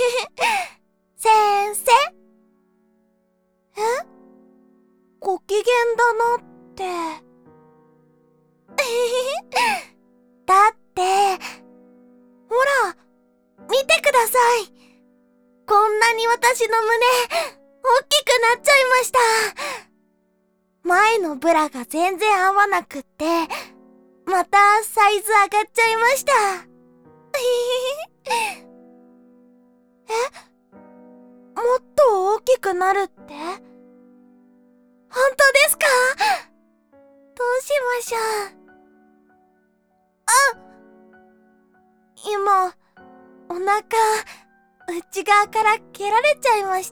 先生？ご機嫌だなって。だって、ほら、見てください。こんなに私の胸、大きくなっちゃいました。前のブラが全然合わなくって、またサイズ上がっちゃいました。もっと大きくなるって？本当ですか？どうしましょう。今、お腹、内側から蹴られちゃいました。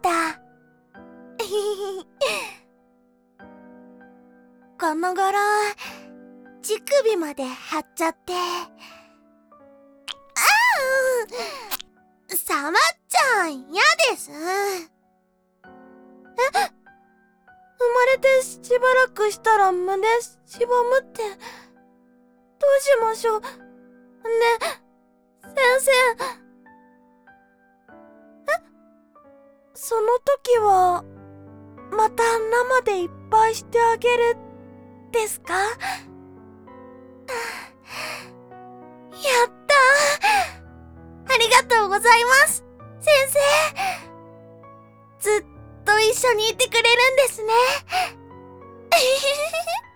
この頃、乳首まで張っちゃって。触っちゃ嫌です。生まれてしばらくしたら胸しぼむって、どうしましょう。ね、先生。その時は、また生でいっぱいしてあげる、ですか？やったー！ありがとうございます、先生。ずっと一緒にいてくれるんですね。